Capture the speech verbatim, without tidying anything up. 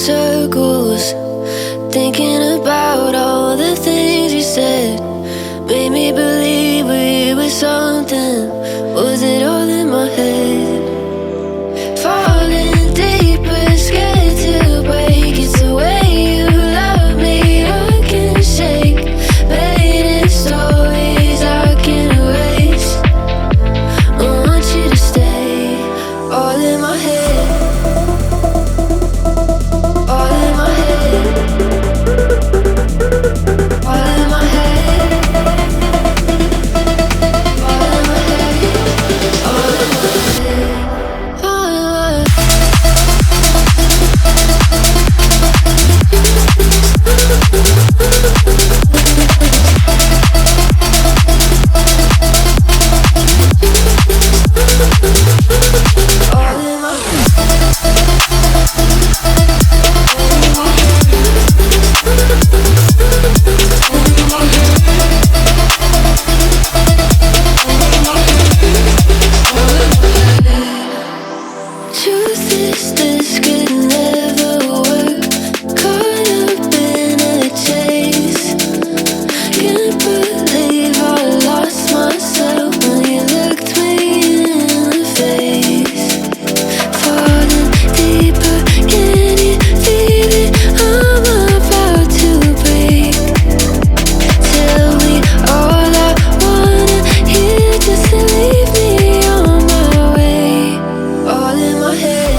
circles, thinking about all the things you said. Made me believe we were something. Was it all in my head? Falling deeper, scared to break. It's the way you love me, I can't shake. Painted stories I can't erase. I want you to stay, all in my head. All in my head. All in my head. All in my head. All in my head. All in my head. Truth is this could never work. Caught up in a chase. Can't believe I lost myself when you looked me in the face. Falling deeper, can you feel it? I'm about to break. Tell me all I wanna hear, just to leave me on my way. All in my head.